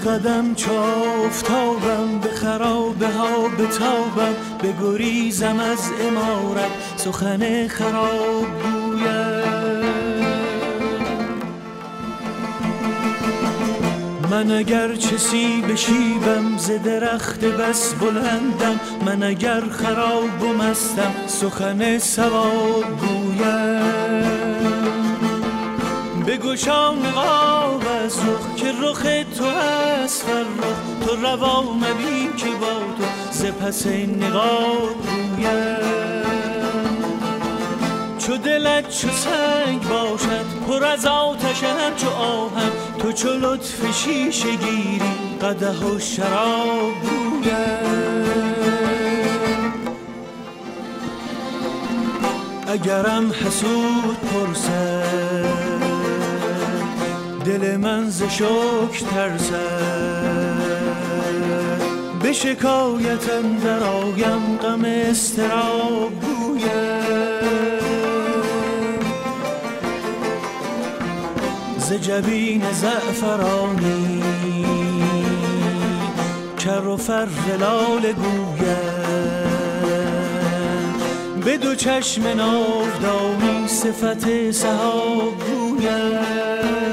قدم چو آفتابم، به خرابه ها بتابم، به گریزم از عمارت سخن خراب گویم. من اگر چه سیب شیبم ز درخت بس بلندم، من اگر خراب و مستم سخن صواب گویم. بگشا نقاب از رخ که رخ تو هست فرخ، تو روا مبین که با تو ز پس نقاب گویم. چو دلت چو سنگ باشد پر از آتشم چو آهم، تو چو لطف شیشه گیری قدح و شراب گویم. اگرم حسود پرسد دل من ز شکر ترسد، به شکایتم در آیم غم اضطراب گویم. ز جبین زعفرانی کر و فر لال گویم، به دو چشم ناودانی صفت سحاب گویم.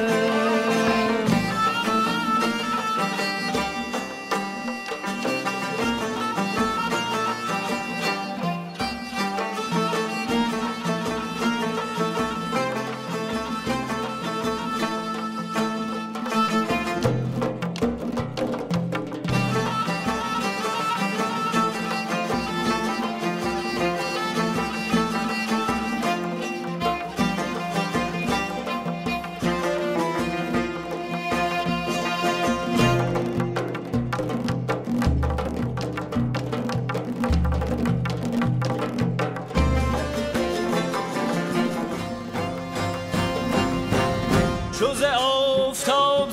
چو ز آفتاب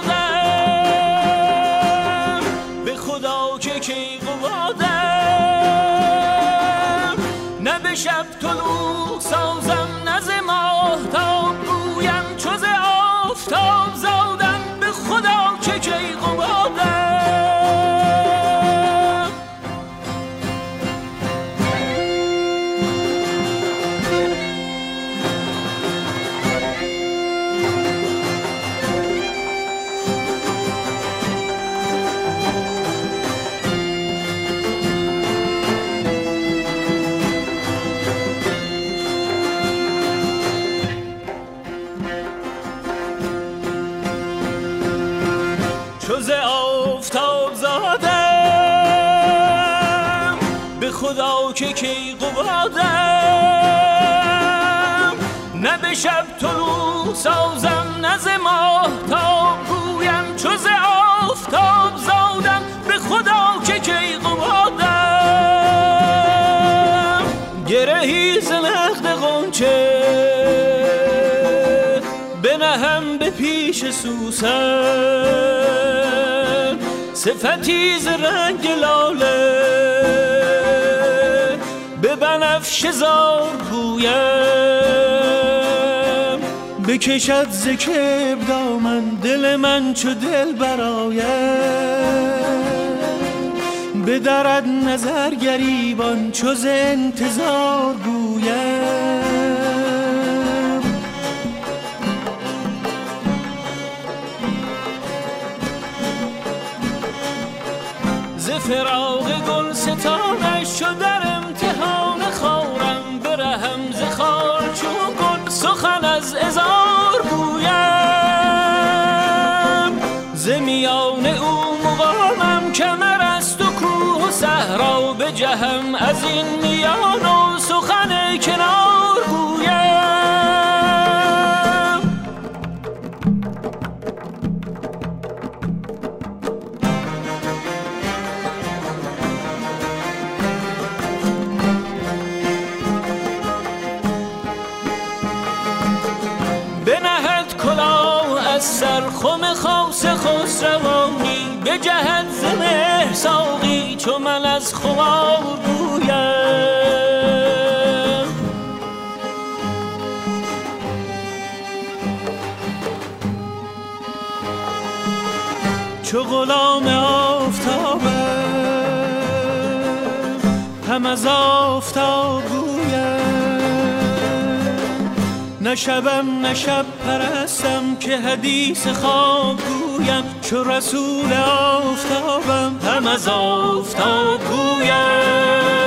زادم به خدا که کیقبادم، نه به شب طلوع سازم نه ز ماهتاب گویم. چو ز آفتاب زادم به خدا که کیقبادم. چو ز آفتاب زادم به خدا که کیقبادم، نه به شب طلوع سازم نه ز ماهتاب گویم. چو ز آفتاب زادم به خدا که کیقبادم. گرهی ز نخل غنچه بنهم به پیش سوسن، صفتی ز رنگ لاله به بنفشه زار گویم. بکشد ز کبر دامن دل من چو دل برایم، بدرد نظر گریبان چو ز انتظار گویم. ز فراق گل ستانش چو در امتحان خارم، برهم ز خار چون گل سخن از عذار گویم. ز میان او مقامم کمر است و کوه و صحرا، بجهم از این میان و سخن کنار گویم. بنهد کلاه از سر خم خاص خسروانی، به جهت ز مهر ساقی چو من از خمار گویم. چو غلام آفتابم، هم از آفتاب نه شبم نه شب پرستم که حدیث خواب گویم، چو رسول آفتابم هم از آفتاب گویم.